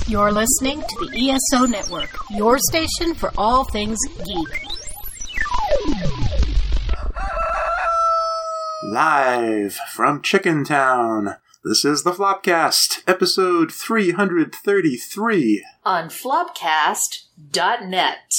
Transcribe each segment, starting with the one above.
You're listening to the ESO Network, your station for all things geek. Live from Chicken Town, this is the Flopcast, episode 333. On flopcast.net.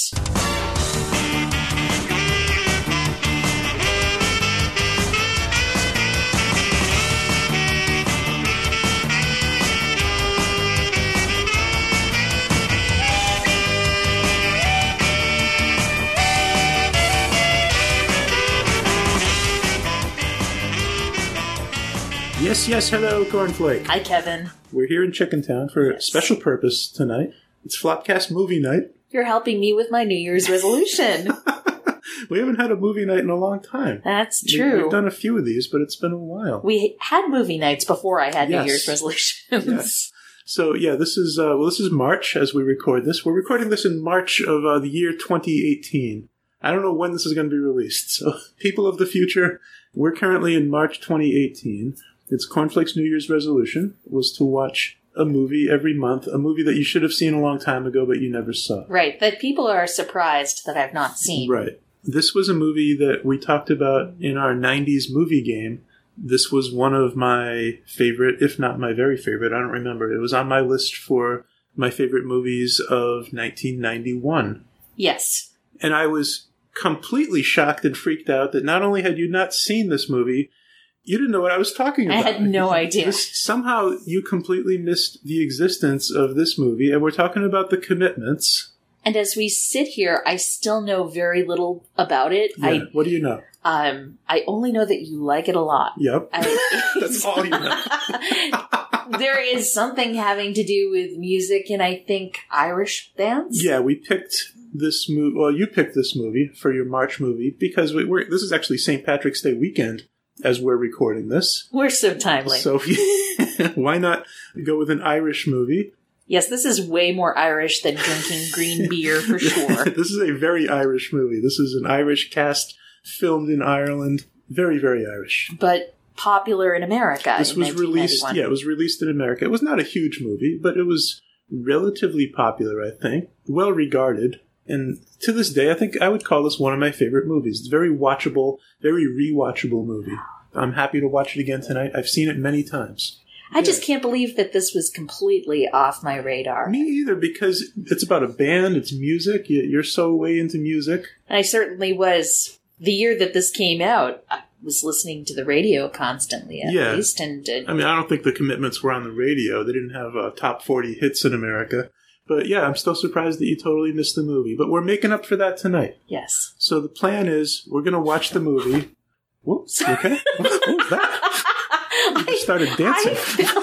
Yes, hello, Cornflake. Hi, Kevin. We're here in Chicken Town for a special purpose tonight. It's Flopcast movie night. You're helping me with my New Year's resolution. We haven't had a movie night in a long time. That's true. We've done a few of these, but it's been a while. We had movie nights before I had New Year's resolutions. Yes. So, yeah, this is March as we record this. We're recording this in March of the year 2018. I don't know when this is going to be released. So, people of the future, we're currently in March 2018. It's Cornflake's New Year's resolution was to watch a movie every month, a movie that you should have seen a long time ago, but you never saw. Right, that people are surprised that I've not seen. Right. This was a movie that we talked about in our 90s movie game. This was one of my favorite, if not my very favorite, I don't remember. It was on my list for my favorite movies of 1991. Yes. And I was completely shocked and freaked out that not only had you not seen this movie, you didn't know what I was talking about. I had no idea. Somehow you completely missed the existence of this movie, and we're talking about The Commitments. And as we sit here, I still know very little about it. Yeah. What do you know? I only know that you like it a lot. Yep. That's all you know. There is something having to do with music and I think Irish bands. Yeah, we picked this movie. Well, you picked this movie for your March movie because this is actually St. Patrick's Day weekend as we're recording this. We're so timely. So why not go with an Irish movie? Yes, this is way more Irish than drinking green beer for sure. This is a very Irish movie. This is an Irish cast filmed in Ireland. Very, very Irish. But popular in America. This was released. Yeah, it was released in America. It was not a huge movie, but it was relatively popular, I think. Well regarded. And to this day, I think I would call this one of my favorite movies. It's a very watchable, very rewatchable movie. I'm happy to watch it again tonight. I've seen it many times. I just can't believe that this was completely off my radar. Me either, because it's about a band, it's music. You're so way into music. I certainly was. The year that this came out, I was listening to the radio constantly, at least. And I mean, I don't think The Commitments were on the radio. They didn't have top 40 hits in America. But yeah, I'm still surprised that you totally missed the movie. But we're making up for that tonight. Yes. So the plan is we're going to watch the movie. Whoops, okay? What was that? You just started dancing.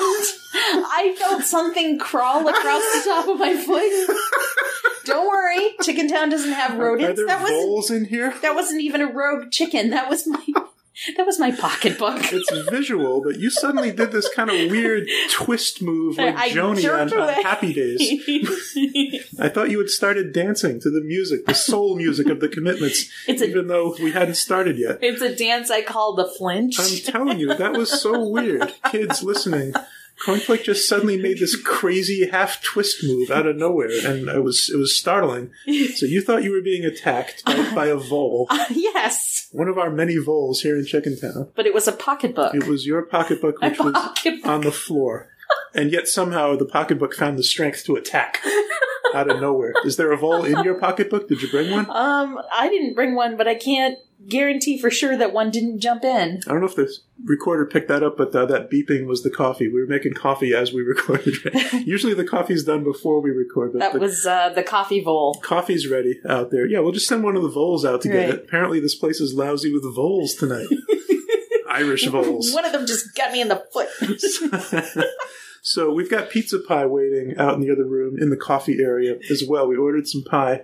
I felt something crawl across the top of my foot. Don't worry, Chicken Town doesn't have rodents. Are there voles in here? That wasn't even a rogue chicken. That was my pocketbook. It's visual, but you suddenly did this kind of weird twist move like Joni on Happy Days. I thought you had started dancing to the music, the soul music of The Commitments, even though we hadn't started yet. It's a dance I call the flinch. I'm telling you, that was so weird. Kids listening, Cornflake just suddenly made this crazy half twist move out of nowhere, and it was startling. So you thought you were being attacked by a vole. Yes. One of our many voles here in Chicken Town. But it was a pocketbook. It was your pocketbook, which was on the floor. And yet somehow the pocketbook found the strength to attack out of nowhere. Is there a vole in your pocketbook? Did you bring one? I didn't bring one, but I can't guarantee for sure that one didn't jump in. I don't know if the recorder picked that up, but that beeping was the coffee. We were making coffee as we recorded. Usually the coffee's done before we record. But that was the coffee vole. Coffee's ready out there. Yeah, we'll just send one of the voles out to get it. Apparently this place is lousy with voles tonight. Irish voles. One of them just got me in the foot. So we've got pizza pie waiting out in the other room in the coffee area as well. We ordered some pie.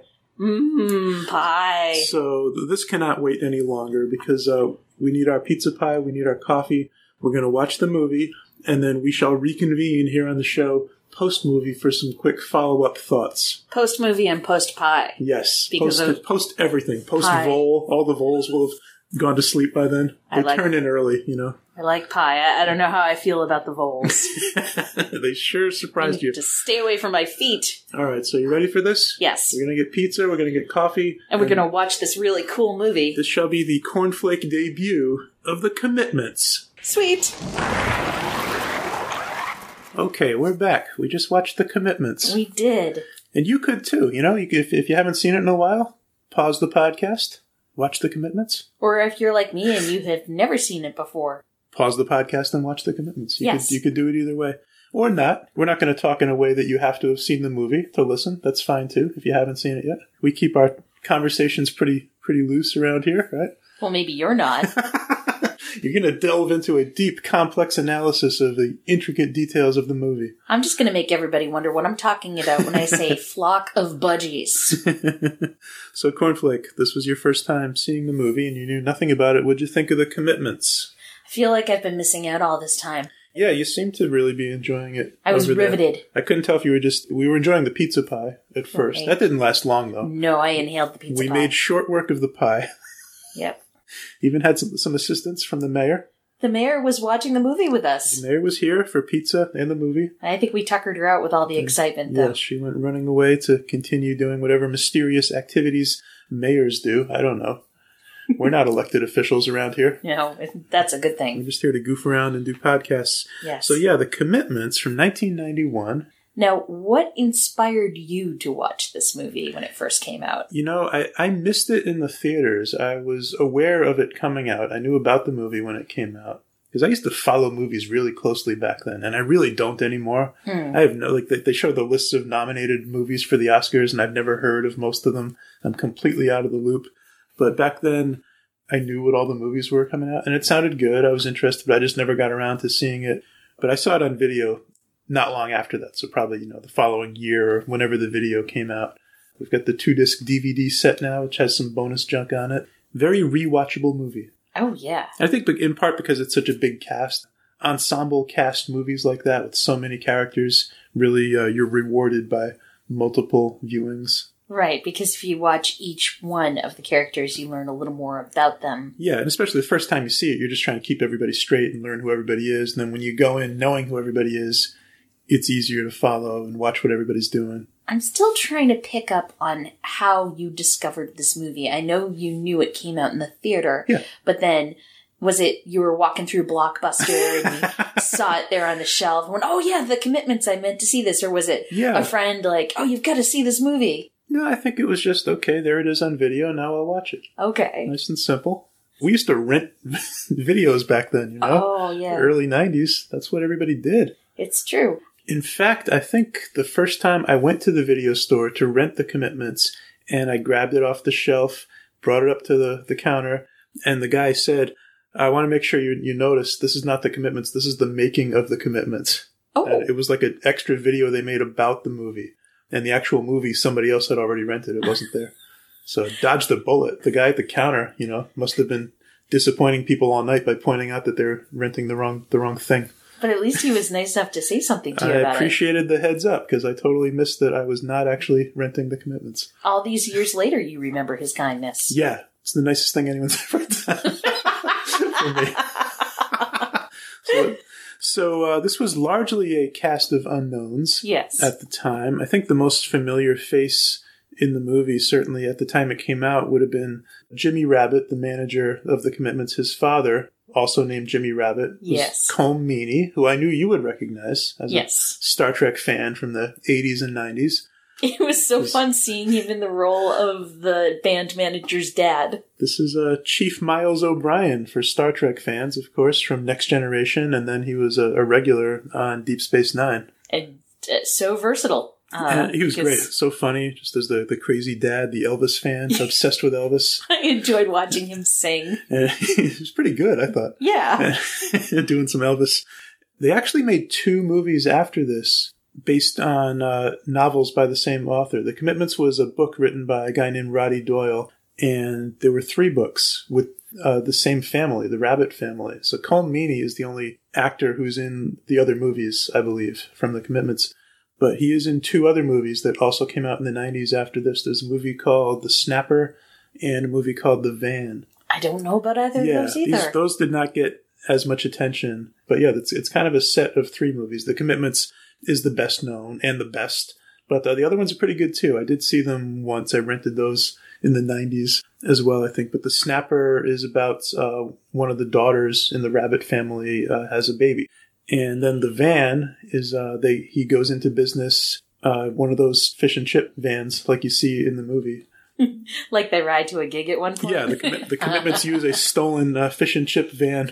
Pie. So this cannot wait any longer because we need our pizza pie, we need our coffee. We're going to watch the movie, and then we shall reconvene here on the show post-movie for some quick follow-up thoughts. Post-movie and post-pie. Yes. Because post everything. Post-vole. All the voles will have gone to sleep by then. They turn in early, you know. I like pie. I don't know how I feel about the voles. They sure surprised you. Just stay away from my feet. All right, so you ready for this? Yes. We're going to get pizza, we're going to get coffee. And we're going to watch this really cool movie. This shall be the cornflake debut of The Commitments. Sweet. Okay, we're back. We just watched The Commitments. We did. And you could too, you know, if you haven't seen it in a while, pause the podcast, watch The Commitments. Or if you're like me and you have never seen it before. Pause the podcast and watch The Commitments. Yes. You could do it either way. Or not. We're not going to talk in a way that you have to have seen the movie to listen. That's fine too, if you haven't seen it yet. We keep our conversations pretty loose around here, right? Well, maybe you're not. You're going to delve into a deep, complex analysis of the intricate details of the movie. I'm just going to make everybody wonder what I'm talking about when I say flock of budgies. So, Cornflake, this was your first time seeing the movie and you knew nothing about it. What'd you think of The Commitments? I feel like I've been missing out all this time. Yeah, you seem to really be enjoying it. I was riveted. I couldn't tell if you were we were enjoying the pizza pie at first. Okay. That didn't last long, though. No, I inhaled the pizza pie. We made short work of the pie. Yep. Even had some assistance from the mayor. The mayor was watching the movie with us. The mayor was here for pizza and the movie. I think we tuckered her out with all the excitement, though. Yes, she went running away to continue doing whatever mysterious activities mayors do. I don't know. We're not elected officials around here. No, that's a good thing. We're just here to goof around and do podcasts. Yes. So yeah, The Commitments from 1991. Now, what inspired you to watch this movie when it first came out? You know, I missed it in the theaters. I was aware of it coming out. I knew about the movie when it came out. Because I used to follow movies really closely back then, and I really don't anymore. I have they show the lists of nominated movies for the Oscars, and I've never heard of most of them. I'm completely out of the loop. But back then, I knew what all the movies were coming out, and it sounded good. I was interested, but I just never got around to seeing it. But I saw it on video not long after that, so probably, the following year or whenever the video came out. We've got the 2-disc DVD set now, which has some bonus junk on it. Very rewatchable movie. Oh, yeah. I think in part because it's such a big cast. Ensemble cast movies like that with so many characters, really you're rewarded by multiple viewings. Right, because if you watch each one of the characters, you learn a little more about them. Yeah, and especially the first time you see it, you're just trying to keep everybody straight and learn who everybody is. And then when you go in knowing who everybody is, it's easier to follow and watch what everybody's doing. I'm still trying to pick up on how you discovered this movie. I know you knew it came out in the theater, but then was it you were walking through Blockbuster and you saw it there on the shelf and went, oh yeah, The Commitments, I meant to see this? Or was it a friend like, oh, you've got to see this movie? No, I think it was just, okay, there it is on video, now I'll watch it. Okay. Nice and simple. We used to rent videos back then, Oh, yeah. Early 90s. That's what everybody did. It's true. In fact, I think the first time I went to the video store to rent The Commitments, and I grabbed it off the shelf, brought it up to the counter, and the guy said, I want to make sure you notice this is not The Commitments, this is the making of The Commitments. Oh. And it was like an extra video they made about the movie. And the actual movie, somebody else had already rented. It wasn't there. So dodged the bullet. The guy at the counter, must have been disappointing people all night by pointing out that they're renting the wrong thing. But at least he was nice enough to say something to you about it. I appreciated the heads up because I totally missed that I was not actually renting The Commitments. All these years later, you remember his kindness. Yeah. It's the nicest thing anyone's ever done for me. So this was largely a cast of unknowns at the time. I think the most familiar face in the movie, certainly at the time it came out, would have been Jimmy Rabbit, the manager of The Commitments. His father, also named Jimmy Rabbit, was Colm Meaney, who I knew you would recognize as a Star Trek fan from the 80s and 90s. It was so fun seeing him in the role of the band manager's dad. This is Chief Miles O'Brien for Star Trek fans, of course, from Next Generation, and then he was a regular on Deep Space Nine. And so versatile. He was great. So funny, just as the crazy dad, the Elvis fan, obsessed with Elvis. I enjoyed watching him sing. And he was pretty good, I thought. Yeah. Doing some Elvis. They actually made 2 movies after this, based on novels by the same author. The Commitments was a book written by a guy named Roddy Doyle, and there were 3 books with the same family, the Rabbit family. So Colm Meaney is the only actor who's in the other movies, I believe, from The Commitments. But he is in 2 other movies that also came out in the 90s after this. There's a movie called The Snapper and a movie called The Van. I don't know about either of those either. Those did not get as much attention. But yeah, it's kind of a set of 3 movies. The Commitments is the best known and the best. But the other ones are pretty good too. I did see them once. I rented those in the 90s as well, I think. But The Snapper is about one of the daughters in the Rabbit family has a baby. And then The Van is he goes into business, one of those fish and chip vans like you see in the movie. Like they ride to a gig at one point? Yeah, the Commitments use a stolen fish and chip van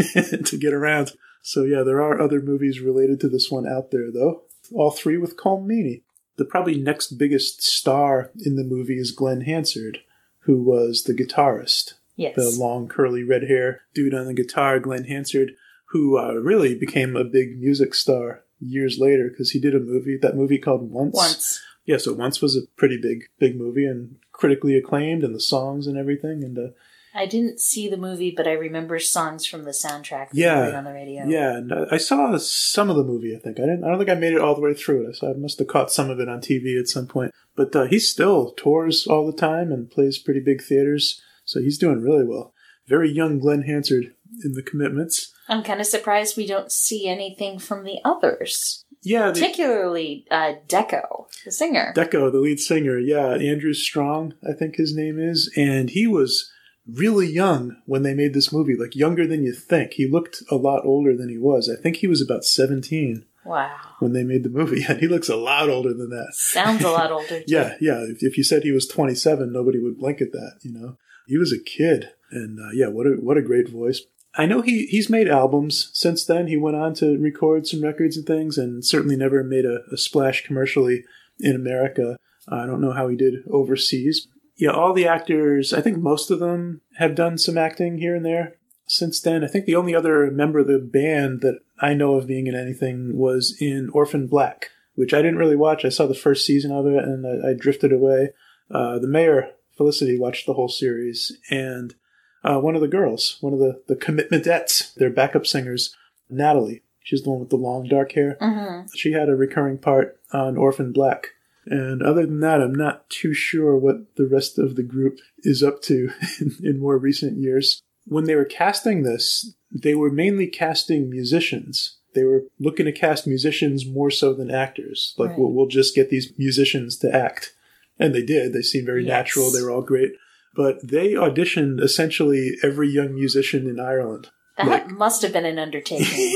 to get around. So yeah, there are other movies related to this one out there, though. All 3 with Colm Meaney. The probably next biggest star in the movie is Glenn Hansard, who was the guitarist. Yes. The long, curly, red hair dude on the guitar, Glenn Hansard, who really became a big music star years later because he did that movie called Once. Yeah, so Once was a pretty big movie and critically acclaimed, and the songs and everything. And I didn't see the movie, but I remember songs from the soundtrack that played on the radio. Yeah, and I saw some of the movie, I think. I don't think I made it all the way through it. So I must have caught some of it on TV at some point. But he still tours all the time and plays pretty big theaters. So he's doing really well. Very young Glenn Hansard in The Commitments. I'm kind of surprised we don't see anything from the others. Yeah. Particularly Deco, the singer. Deco, the lead singer. Yeah, Andrew Strong, I think his name is. And he was really young when they made this movie, like younger than you think. He looked a lot older than he was. I think he was about 17. Wow. When they made the movie. And he looks a lot older than that. Sounds a lot older, too. Yeah. If you said he was 27, nobody would blink at that, He was a kid. And what a great voice. I know he's made albums since then. He went on to record some records and things, and certainly never made a splash commercially in America. I don't know how he did overseas. Yeah, all the actors, I think most of them have done some acting here and there since then. I think the only other member of the band that I know of being in anything was in Orphan Black, which I didn't really watch. I saw the first season of it, and I drifted away. The mayor, Felicity, watched the whole series, and one of the girls, one of the Commitmentettes, their backup singers, Natalie. She's the one with the long dark hair. Mm-hmm. She had a recurring part on Orphan Black. And other than that, I'm not too sure what the rest of the group is up to in more recent years. When they were casting this, they were mainly casting musicians. They were looking to cast musicians more so than actors. Like, right. we'll just get these musicians to act. And they did. They seemed very natural. They were all great. But they auditioned essentially every young musician in Ireland. That must have been an undertaking.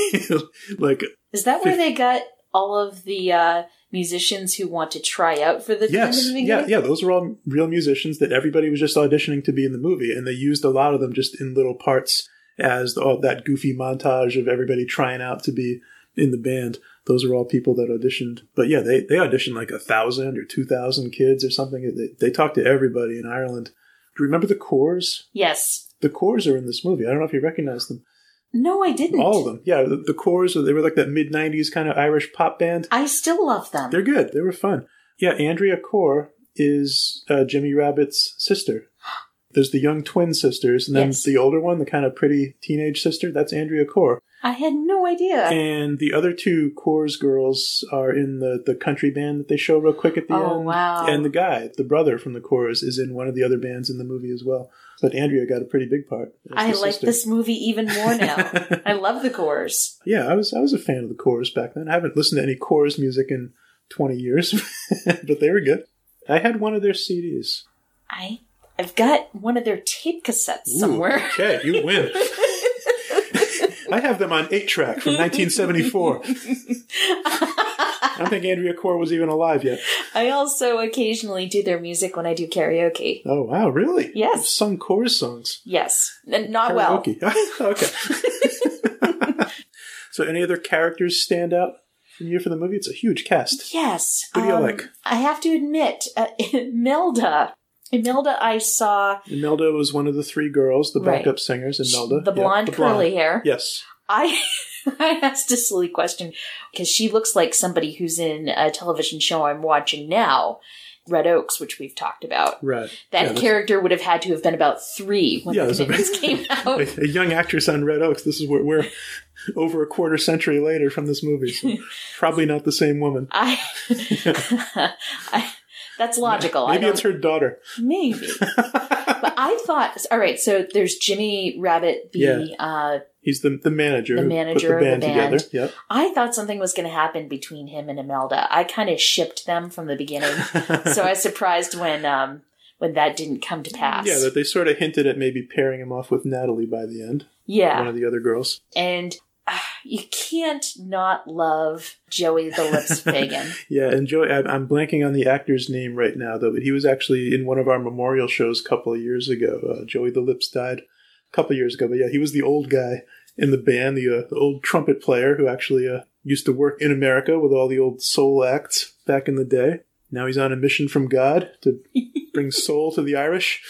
Is that where they got all of the musicians who want to try out for the movie? Yeah, those were all real musicians that everybody was just auditioning to be in the movie, and they used a lot of them just in little parts as that goofy montage of everybody trying out to be in the band. Those are all people that auditioned. But yeah, they auditioned like 1,000 or 2,000 kids or something. They talked to everybody in Ireland. Do you remember the Corrs? Yes. The Corrs are in this movie. I don't know if you recognize them. No, I didn't. All of them. Yeah, the Corrs, they were like that mid-90s kind of Irish pop band. I still love them. They're good. They were fun. Yeah, Andrea Corr is Jimmy Rabbit's sister. There's the young twin sisters, and then the older one, the kind of pretty teenage sister, that's Andrea Corr. I had no idea. And the other 2 Corrs girls are in the country band that they show real quick at the end. Oh, wow. And the brother from the Corrs, is in one of the other bands in the movie as well. But Andrea got a pretty big part. I like this movie even more now. I love the Corrs. Yeah, I was a fan of the Corrs back then. I haven't listened to any Corrs music in 20 years, but they were good. I had one of their CDs. I've got one of their tape cassettes somewhere. Okay, you win. I have them on 8-track from 1974. I don't think Andrea Corr was even alive yet. I also occasionally do their music when I do karaoke. Oh, wow, really? Yes. You've sung Corrs songs? Yes. Not karaoke. Well. Okay. So any other characters stand out from you for the movie? It's a huge cast. Yes. Who do you like? I have to admit, Imelda, I saw... Imelda was one of the 3 girls, the backup singers, Imelda. The blonde, curly hair. Yes. I asked a silly question, because she looks like somebody who's in a television show I'm watching now, Red Oaks, which we've talked about. Right. That character would have had to have been about 3 when the Commitments came out. A young actress on Red Oaks. This is where we're over a quarter century later from this movie, so probably not the same woman. That's logical. Maybe it's her daughter. Maybe. But I thought, all right, so there's Jimmy Rabbit, he's the manager. The manager who put the band of the band. together. Yep. I thought something was going to happen between him and Imelda. I kind of shipped them from the beginning. So I was surprised when that didn't come to pass. Yeah, that they sort of hinted at maybe pairing him off with Natalie by the end. Yeah. One of the other girls. And you can't not love Joey the Lips Fagan. Yeah, and Joey, I'm blanking on the actor's name right now, though, but he was actually in one of our memorial shows a couple of years ago. Joey the Lips died a couple of years ago, but yeah, he was the old guy in the band, the old trumpet player who actually used to work in America with all the old soul acts back in the day. Now he's on a mission from God to bring soul to the Irish.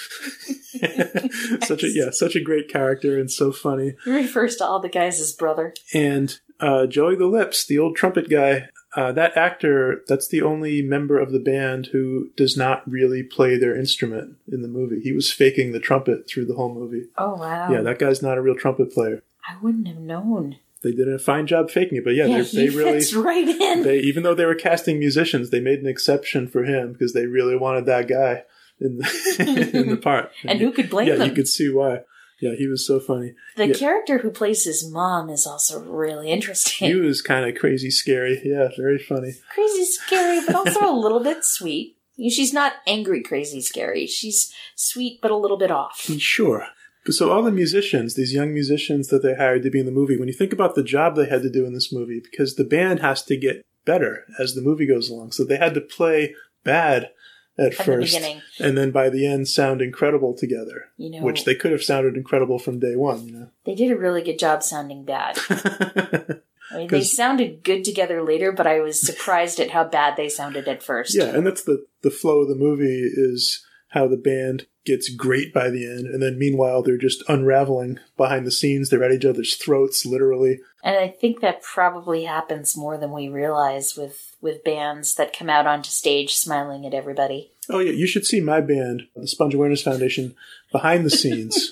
Nice. Such a great character and so funny. He refers to all the guys as brother. And Joey the Lips, the old trumpet guy, that actor, that's the only member of the band who does not really play their instrument in the movie. He was faking the trumpet through the whole movie. Oh, wow. Yeah, that guy's not a real trumpet player. I wouldn't have known. They did a fine job faking it, but they really fits right in. Even though they were casting musicians, they made an exception for him because they really wanted that guy in the part. And who could blame them? Yeah, you could see why. Yeah, he was so funny. The character who plays his mom is also really interesting. He was kind of crazy scary. Yeah, very funny. Crazy scary, but also a little bit sweet. She's not angry crazy scary. She's sweet, but a little bit off. Sure. So all the musicians, these young musicians that they hired to be in the movie, when you think about the job they had to do in this movie, because the band has to get better as the movie goes along. So they had to play bad at first, and then by the end sound incredible together, which they could have sounded incredible from day one. They did a really good job sounding bad. I mean, they sounded good together later, but I was surprised at how bad they sounded at first. Yeah, and that's the flow of the movie is how the band gets great by the end, and then meanwhile they're just unraveling behind the scenes. They're at each other's throats, literally. And I think that probably happens more than we realize with bands that come out onto stage smiling at everybody. Oh yeah, you should see my band, the Sponge Awareness Foundation, behind the scenes.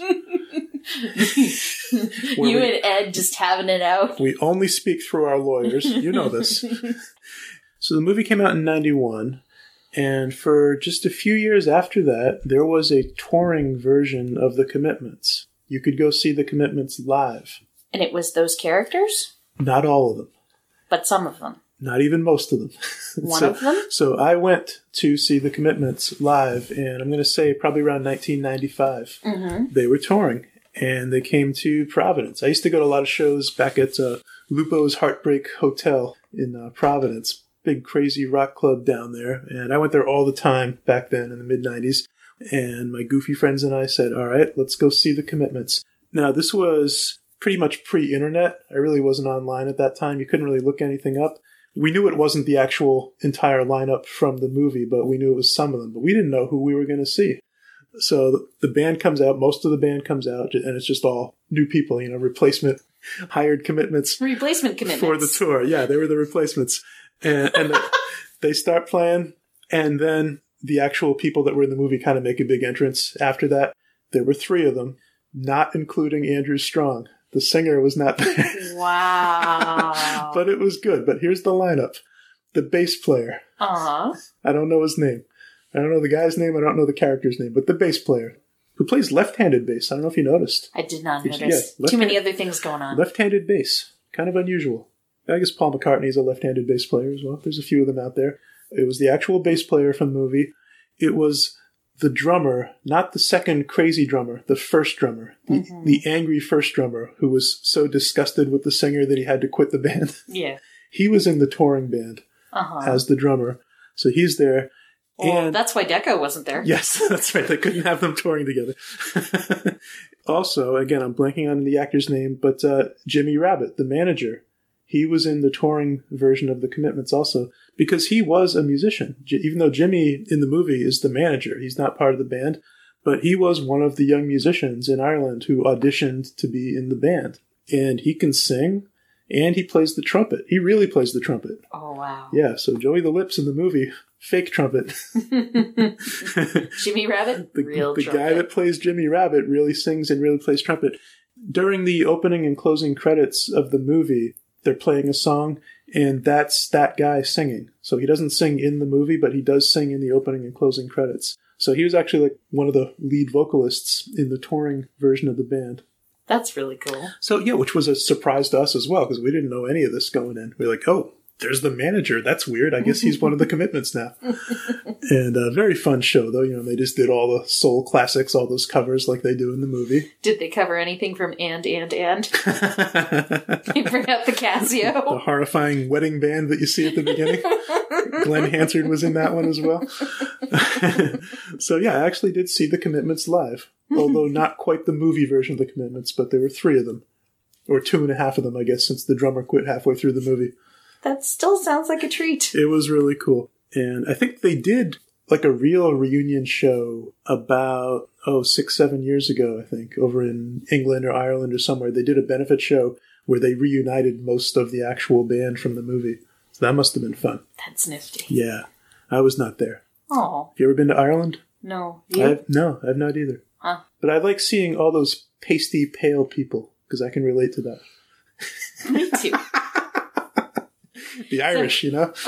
You and Ed just having it out. We only speak through our lawyers. You know this. So the movie came out in 91. And for just a few years after that, there was a touring version of The Commitments. You could go see The Commitments live. And it was those characters? Not all of them. But some of them? Not even most of them. One of them? So I went to see The Commitments live, and I'm going to say probably around 1995. Mm-hmm. They were touring, and they came to Providence. I used to go to a lot of shows back at Lupo's Heartbreak Hotel in Providence. Big crazy rock club down there, and I went there all the time back then in the mid-90s, and my goofy friends and I said, all right, let's go see The Commitments. Now, this was pretty much pre-internet. I really wasn't online at that time. You couldn't really look anything up. We knew it wasn't the actual entire lineup from the movie, but we knew it was some of them, but we didn't know who we were going to see. So the band comes out, most of the band comes out, and it's just all new people, replacement, hired commitments. Replacement commitments. For the tour. Yeah, they were the replacements. And they start playing, and then the actual people that were in the movie kind of make a big entrance after that. There were 3 of them, not including Andrew Strong. The singer was not there. Wow. But it was good. But here's the lineup. The bass player. Uh-huh. I don't know his name. I don't know the guy's name. I don't know the character's name. But the bass player, who plays left-handed bass. I don't know if you noticed. I did not notice. Too many other things going on. Left-handed bass. Kind of unusual. I guess Paul McCartney is a left-handed bass player as well. There's a few of them out there. It was the actual bass player from the movie. It was the drummer, not the second crazy drummer, the first drummer, the angry first drummer who was so disgusted with the singer that he had to quit the band. Yeah. He was in the touring band as the drummer. So he's there. Well, and that's why Deco wasn't there. Yes, that's right. They couldn't have them touring together. Also, again, I'm blanking on the actor's name, but Jimmy Rabbit, the manager, he was in the touring version of The Commitments also, because he was a musician. Even though Jimmy in the movie is the manager, he's not part of the band, but he was one of the young musicians in Ireland who auditioned to be in the band. And he can sing, and he plays the trumpet. He really plays the trumpet. Oh, wow. Yeah, so Joey the Lips in the movie, fake trumpet. Jimmy Rabbit, real the trumpet. The guy that plays Jimmy Rabbit really sings and really plays trumpet. During the opening and closing credits of the movie, they're playing a song, and that's that guy singing. So he doesn't sing in the movie, but he does sing in the opening and closing credits. So he was actually like one of the lead vocalists in the touring version of the band. That's really cool. So yeah, which was a surprise to us as well, because we didn't know any of this going in. We're like, oh, there's the manager. That's weird. I guess he's one of the Commitments now. And a very fun show, though. You know, they just did all the soul classics, all those covers like they do in the movie. Did they cover anything from And? They bring out the Casio. The horrifying wedding band that you see at the beginning. Glenn Hansard was in that one as well. So yeah, I actually did see the Commitments live. Although not quite the movie version of the Commitments, but there were 3 of them. Or 2.5 of them, I guess, since the drummer quit halfway through the movie. That still sounds like a treat. It was really cool. And I think they did like a real reunion show about, 6-7 years ago, I think, over in England or Ireland or somewhere. They did a benefit show where they reunited most of the actual band from the movie. So that must have been fun. That's nifty. Yeah. I was not there. Oh. Have you ever been to Ireland? No. You? No, I've not either. Huh. But I like seeing all those pasty, pale people, because I can relate to that. Me too. The Irish, you know?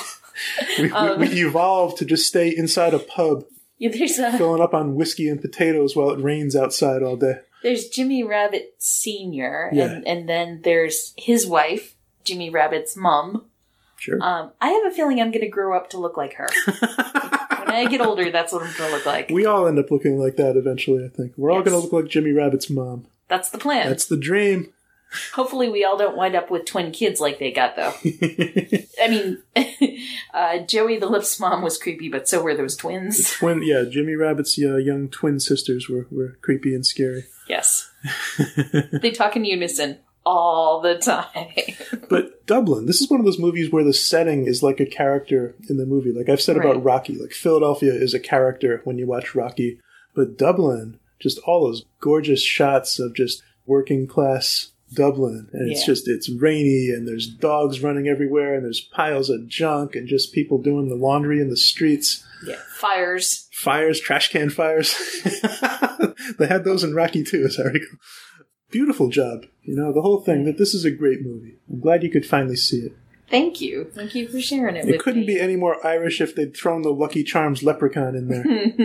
We evolved to just stay inside a pub, filling up on whiskey and potatoes while it rains outside all day. There's Jimmy Rabbit Sr., Yeah. and then there's his wife, Jimmy Rabbit's mom. Sure. I have a feeling I'm going to grow up to look like her. When I get older, that's what I'm going to look like. We all end up looking like that eventually, I think. We're all going to look like Jimmy Rabbit's mom. That's the plan. That's the dream. Hopefully we all don't wind up with twin kids like they got, though. I mean, Joey the Lip's mom was creepy, but so were those twins. Jimmy Rabbit's young twin sisters were creepy and scary. Yes. They talk in unison all the time. But Dublin, this is one of those movies where the setting is like a character in the movie. Like I've said about Rocky, like Philadelphia is a character when you watch Rocky. But Dublin, just all those gorgeous shots of just working class Dublin. And it's rainy and there's dogs running everywhere and there's piles of junk and just people doing the laundry in the streets. Yeah. Fires, trash can fires. They had those in Rocky too, as I recall. Beautiful job. You know, the whole thing. That this is a great movie. I'm glad you could finally see it. Thank you. Thank you for sharing it with me. It couldn't be any more Irish if they'd thrown the Lucky Charms leprechaun in there.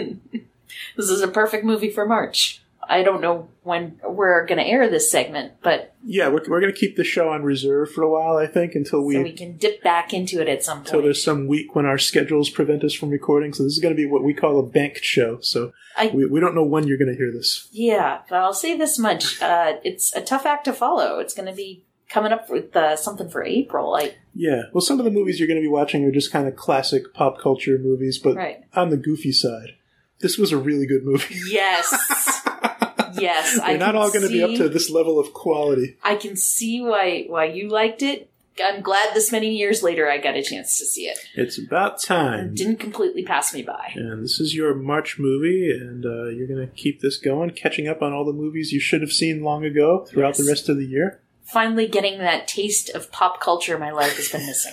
This is a perfect movie for March. I don't know when we're going to air this segment, but... Yeah, we're going to keep the show on reserve for a while, I think, until we... So we can dip back into it at some point. Until there's some week when our schedules prevent us from recording. So this is going to be what we call a banked show. So we don't know when you're going to hear this. Yeah, but I'll say this much. It's a tough act to follow. It's going to be coming up with something for April. Yeah, well, some of the movies you're going to be watching are just kind of classic pop culture movies, but on the goofy side. This was a really good movie. Yes. Yes, They're not all going to be up to this level of quality. I can see why you liked it. I'm glad this many years later I got a chance to see it. It's about time. It didn't completely pass me by. And this is your March movie, and you're going to keep this going, catching up on all the movies you should have seen long ago throughout the rest of the year. Finally getting that taste of pop culture my life has been missing.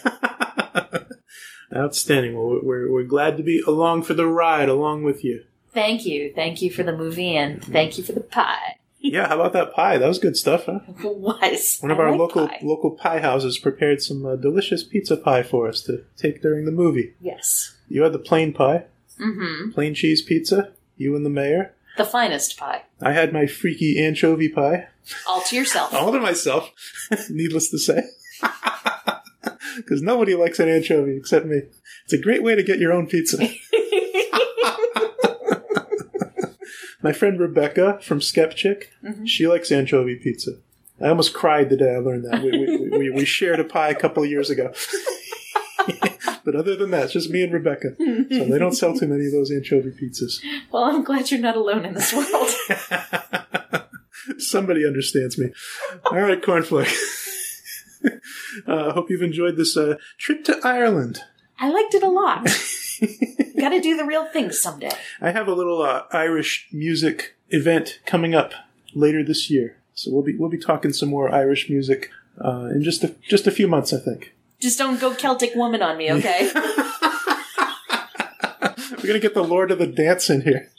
Outstanding. Well, we're glad to be along for the ride, along with you. Thank you. Thank you for the movie, and thank you for the pie. Yeah, how about that pie? That was good stuff, huh? It was. One of our local pie houses prepared some delicious pizza pie for us to take during the movie. Yes. You had the plain pie. Mm-hmm. Plain cheese pizza. You and the mayor. The finest pie. I had my freaky anchovy pie. All to yourself. All to myself. Needless to say. Because nobody likes an anchovy except me. It's a great way to get your own pizza. My friend Rebecca from Skepchick, she likes anchovy pizza. I almost cried the day I learned that. We shared a pie a couple of years ago. But other than that, it's just me and Rebecca. So they don't sell too many of those anchovy pizzas. Well, I'm glad you're not alone in this world. Somebody understands me. All right, Cornflake. Hope you've enjoyed this trip to Ireland. I liked it a lot. Got to do the real thing someday. I have a little Irish music event coming up later this year, so we'll be talking some more Irish music in just a few months, I think. Just don't go Celtic Woman on me, okay? We're gonna get the Lord of the Dance in here.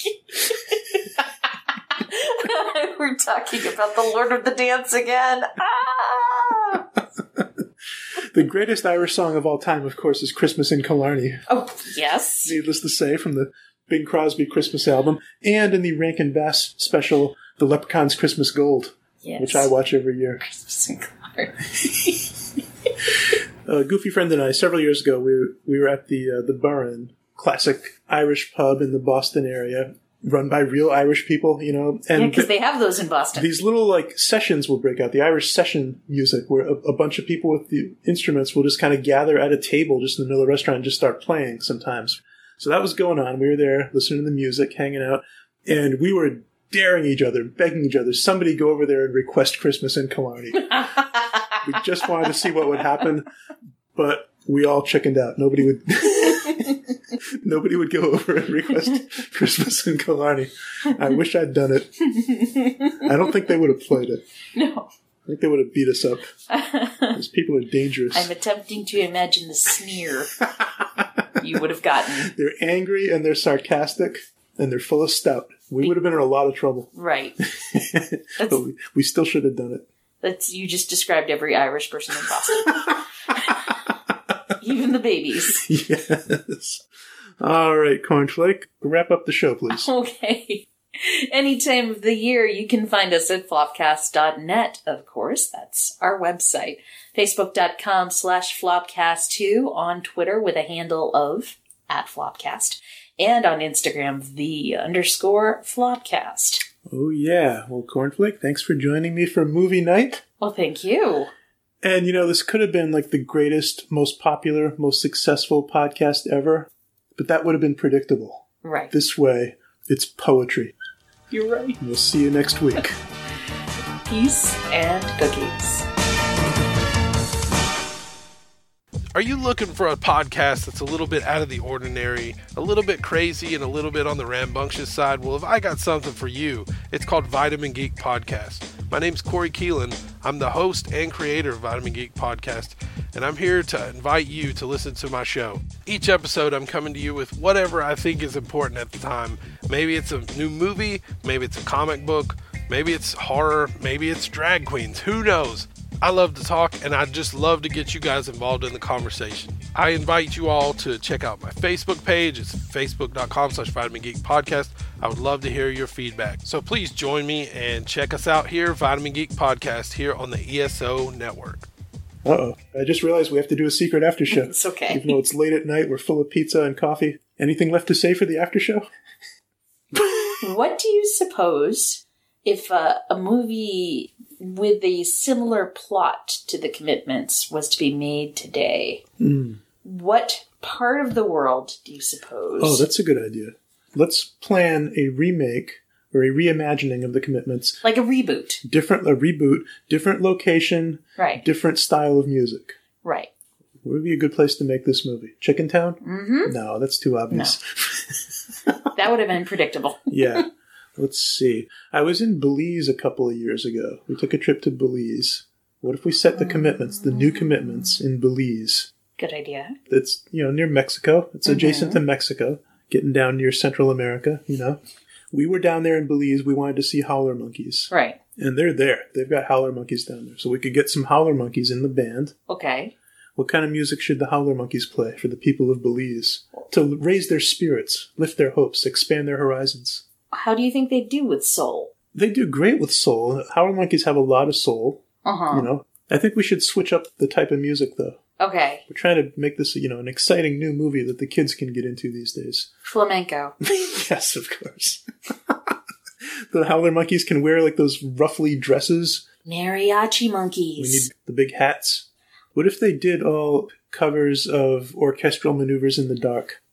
We're talking about the Lord of the Dance again. Ah! The greatest Irish song of all time, of course, is Christmas in Killarney. Oh, yes. Needless to say, from the Bing Crosby Christmas album, and in the Rankin Bass special, The Leprechaun's Christmas Gold, which I watch every year. Christmas in Clark. A goofy friend and I, several years ago, we were at the Burren, classic Irish pub in the Boston area, run by real Irish people, And because they have those in Boston. These little, sessions will break out, the Irish session music, where a bunch of people with the instruments will just kind of gather at a table just in the middle of the restaurant and just start playing sometimes. So that was going on. We were there listening to the music, hanging out, and we were daring each other, begging each other, somebody go over there and request Christmas in Killarney. We just wanted to see what would happen, but we all chickened out. Nobody would go over and request Christmas in Killarney. I wish I'd done it. I don't think they would have played it. No. I think they would have beat us up. These people are dangerous. I'm attempting to imagine the sneer you would have gotten. They're angry and they're sarcastic and they're full of stout. We would have been in a lot of trouble. Right. But we still should have done it. You just described every Irish person in Boston. Even the babies. Yes. All right, Cornflake. Wrap up the show, please. Okay. Any time of the year, you can find us at flopcast.net, of course. That's our website. Facebook.com/flopcast2, on Twitter with a handle of @flopcast, and on Instagram, _flopcast. Oh, yeah. Well, Cornflake, thanks for joining me for movie night. Well, thank you. And, this could have been the greatest, most popular, most successful podcast ever, but that would have been predictable. Right. This way, it's poetry. You're right. We'll see you next week. Peace and cookies. Are you looking for a podcast that's a little bit out of the ordinary, a little bit crazy, and a little bit on the rambunctious side? Well, if I got something for you, it's called Vitamin Geek Podcast. My name's Corey Keelan. I'm the host and creator of Vitamin Geek Podcast, and I'm here to invite you to listen to my show. Each episode, I'm coming to you with whatever I think is important at the time. Maybe it's a new movie, maybe it's a comic book, maybe it's horror, maybe it's drag queens, who knows? I love to talk, and I just love to get you guys involved in the conversation. I invite you all to check out my Facebook page. It's facebook.com/Vitamin Geek Podcast. I would love to hear your feedback. So please join me and check us out here, Vitamin Geek Podcast, here on the ESO Network. Uh-oh. I just realized we have to do a secret after show. It's okay. Even though it's late at night, we're full of pizza and coffee. Anything left to say for the after show? What do you suppose if a movie with a similar plot to The Commitments was to be made today? What part of the world do you suppose? Oh, that's a good idea. Let's plan a remake or a reimagining of The Commitments. Like a reboot. A reboot, different location, right? Different style of music. Right. Where would be a good place to make this movie? Chicken Town? Mm-hmm. No, that's too obvious. No. That would have been predictable. Yeah. Let's see. I was in Belize a couple of years ago. We took a trip to Belize. What if we set the Commitments, the new Commitments, in Belize? Good idea. It's, near Mexico. It's adjacent to Mexico. Getting down near Central America, We were down there in Belize. We wanted to see howler monkeys. Right. And they're there. They've got howler monkeys down there. So we could get some howler monkeys in the band. Okay. What kind of music should the howler monkeys play for the people of Belize? To raise their spirits, lift their hopes, expand their horizons. How do you think they do with soul? They do great with soul. Howler monkeys have a lot of soul. Uh-huh. I think we should switch up the type of music, though. Okay. We're trying to make this, an exciting new movie that the kids can get into these days. Flamenco. Yes, of course. The howler monkeys can wear, those ruffly dresses. Mariachi monkeys. We need the big hats. What if they did all covers of Orchestral Maneuvers in the Dark?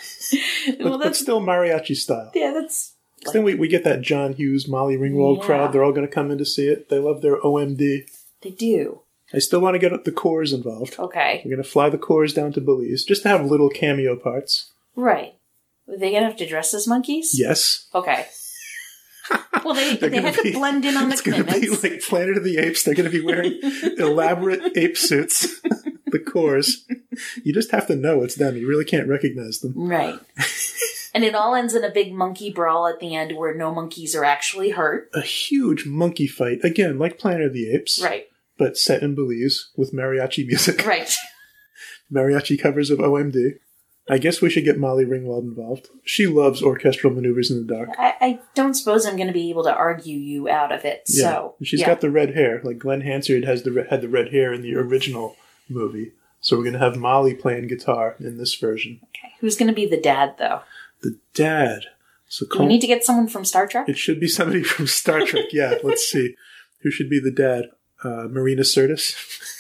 But still mariachi style. Yeah, that's... Then we get that John Hughes, Molly Ringwald crowd. They're all going to come in to see it. They love their OMD. They do. I still want to get the Corrs involved. Okay. We're going to fly the Corrs down to Belize just to have little cameo parts. Right. Are they going to have to dress as monkeys? Yes. Okay. Well, they had to blend in on the Commitments. It's going to be like Planet of the Apes. They're going to be wearing elaborate ape suits. The Corrs. You just have to know it's them. You really can't recognize them. Right. And it all ends in a big monkey brawl at the end where no monkeys are actually hurt. A huge monkey fight. Again, like Planet of the Apes. Right. But set in Belize with mariachi music. Right. Mariachi covers of OMD. I guess we should get Molly Ringwald involved. She loves orchestral maneuvers in the dark. I don't suppose I'm going to be able to argue you out of it. Yeah. So She's got the red hair. Like Glenn Hansard had the red hair in the original movie. So we're going to have Molly playing guitar in this version. Okay. Who's going to be the dad, though? The dad. So Do we need to get someone from Star Trek? It should be somebody from Star Trek. Yeah, let's see. Who should be the dad? Marina Sirtis?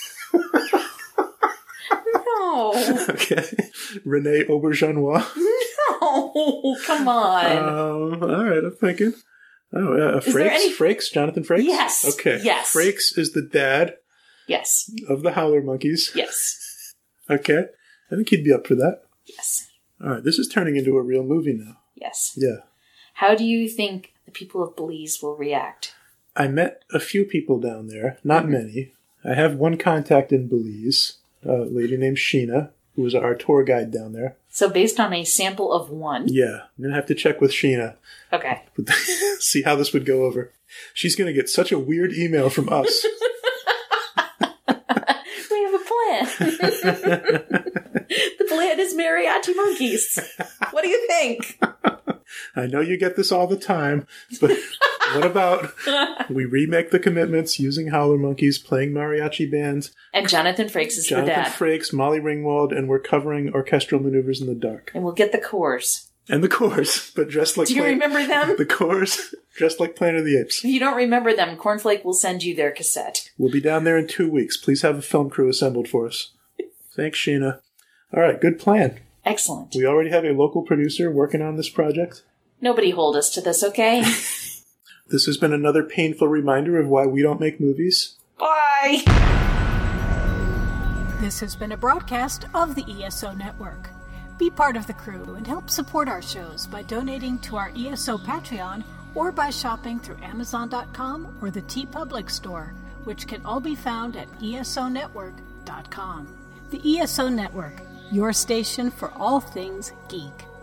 No. Okay. Renee Auberjonois? No, come on. All right, I'm thinking. Frakes? Jonathan Frakes? Yes. Okay. Yes. Frakes is the dad Yes. of the Howler Monkeys. Yes. Okay. I think he'd be up for that. Yes. All right, this is turning into a real movie now. Yes. Yeah. How do you think the people of Belize will react? I met a few people down there, not many. I have one contact in Belize, a lady named Sheena, who was our tour guide down there. So based on a sample of one. Yeah, I'm going to have to check with Sheena. Okay. See how this would go over. She's going to get such a weird email from us. We have a plan. The plan is mariachi monkeys. What do you think? I know you get this all the time, but what about we remake the Commitments using Howler Monkeys, playing mariachi bands? And Jonathan Frakes is the dad. Jonathan Frakes, Molly Ringwald, and we're covering orchestral maneuvers in the dark. And we'll get the chorus. And the chorus, but dressed like... Do you remember them? The chorus, dressed like Planet of the Apes. If you don't remember them, Cornflake will send you their cassette. We'll be down there in 2 weeks. Please have a film crew assembled for us. Thanks, Sheena. All right, good plan. Excellent. We already have a local producer working on this project. Nobody hold us to this, okay? This has been another painful reminder of why we don't make movies. Bye! This has been a broadcast of the ESO Network. Be part of the crew and help support our shows by donating to our ESO Patreon or by shopping through Amazon.com or the TeePublic store, which can all be found at ESONetwork.com. The ESO Network, your station for all things geek.